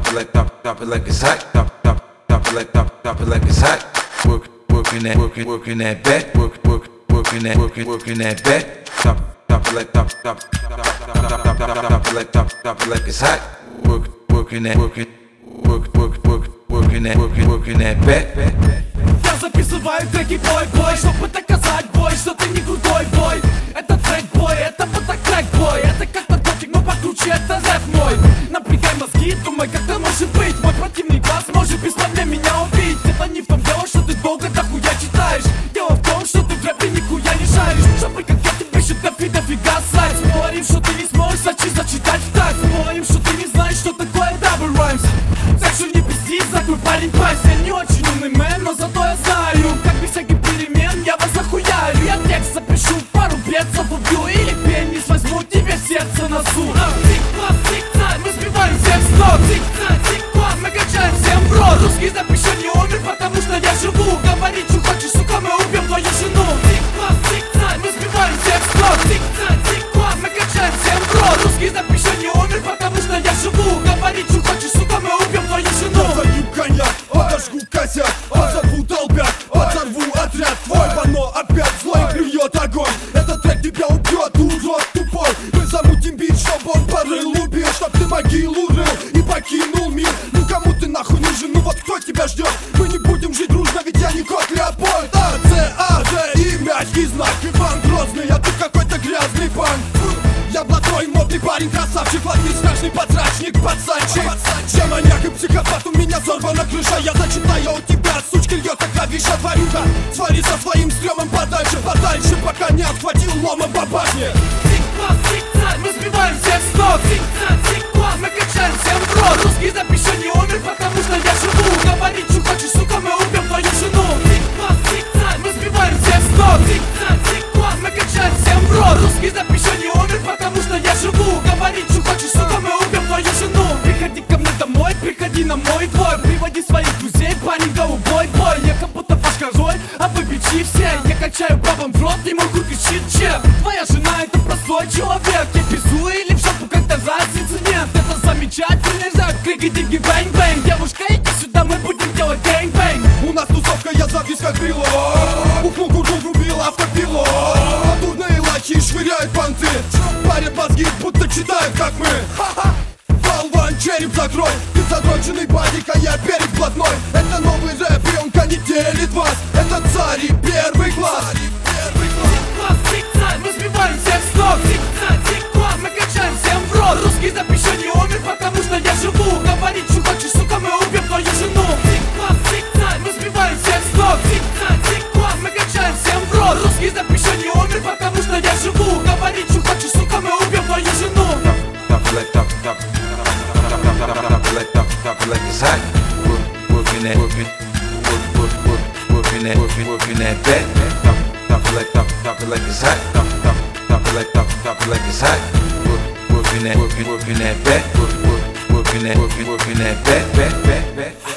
it like it's hot. Drop it like it's hot. Working that back. Working that back. Drop it like drop it like it's hot. Working that back. Я записываю треки бой, чтобы доказать бой, что ты не крутой бой. Это трек бой, это вот так трек бой. Это как наркотик, но покруче, это рэп мой. Напрягай мозги, думай, как это может быть. Мой противный глаз может без проблем меня убить. Это не в том дело, что ты долго дохуя читаешь. Дело в том, что ты в рэпе нихуя не шаришь. Чтобы как я тебе пишет дофига сайт. Спорим, что ты не сможешь зачитать в такт. Спорим, что ты не знаешь, что такое double rhymes. Так что не пизди, закрой парень пасть. Я не очень умный мэн, но зато я знаю, как без всяких перемен я вас захуярю. Я текст запишу, пару бедцев убью. Или пенис возьму тебе сердце на суд. Тик-класс, тик-так, мы сбиваем всех с ног. Тик-так, тик-класс, мы качаем всем в рот. Русский запишу не умер, потому что я живу. Говори, что хочешь, сука, мы убьем твою жену. Тик-класс, тик-так, мы сбиваем всех с ног. Тик-так, тик-класс, мы качаем всем в рот. Русский запишу не умер, потому что я живу. Говори, что хочешь, сука, мы убьем твою жену. Залью коньяк, подожгу косяк, позову толпят, подорву отряд твой. Вано опять злой клюет огонь. Этот трек тебя убьет, урод тупой. Мы замутим бит, чтоб он порыл, убил, чтоб ты могилу рыл и покинул мир. Ну кому ты нахуй нужен, ну вот кто тебя ждет? Мы не будем жить дружно, ведь я не кот Леопольд. А, Ц, А, Ж и мяч, и знак. Иван Грозный, а ты какой-то грязный панк. Я блатной, модный парень, красавчик, ладный, страшный потрачник, пацанчик. Я маньяк и психопат, у меня взорвана крыша. Я зачитаю у тебя, сучки, льет, как клавиша тварюга. Свари со своим стрёмом подальше, пока не отхватил ломом по башне. Тик-класс, тик-так, мы сбиваем всех с ног. Тик-так, тик-класс, мы качаем всем в рот. Русский запишу не умер, потому что я живу. Говори, что хочешь, сука, мы убьем твою жену. Тик-класс, тик-так, мы сбиваем всех с ног. Тик-так, тик-класс, мы качаем всем в рот. Русский запишу не умер, потому что я живу. Говори, что хочешь, сука, мы убьем твою жену. Приходи ко мне домой, приходи на мой двор. Приводи своих друзей, парень, голубой бой. Я как будто ваш король, а вы бичи все. Я качаю бабам в рот, и мой хуй кричит чеп. Твоя жена это простой человек. Я пизду или в жопу, когда разницы нет. Это замечательный рэп, крики, диги, бэнг-бэнг. Девушка, иди сюда, мы будем делать гэнг-бэнг. У нас тусовка, я завис как брелок. Ухнул куржу, врубил автопилот. Дурные лохи швыряют понты. Парят мозги, будто читают, как мы. Болван, череп закрой. Ты задроченный бадик, а я перед блатной. Это новый рэп, и он конетелит вас. Это царь и первый класс. Тик-класс, тик-так, мы сбиваем всех с ног. Тик-так, тик-класс, мы качаем всем в рот. Русский запишу не умер, потому что я живу. Говори, что хочешь, сука, мы убьем твою жену. Тик-класс, тик-так, мы сбиваем всех с ног. Тик-так, тик-класс, мы качаем всем в рот. Русский запишу не умер, потому что я живу. Говори, что хочешь, сука, мы убьем твою жену. Drop it like it's hot. Working that back. Drop it like it's hot. Drop it like it's hot. Working that back. Working that back.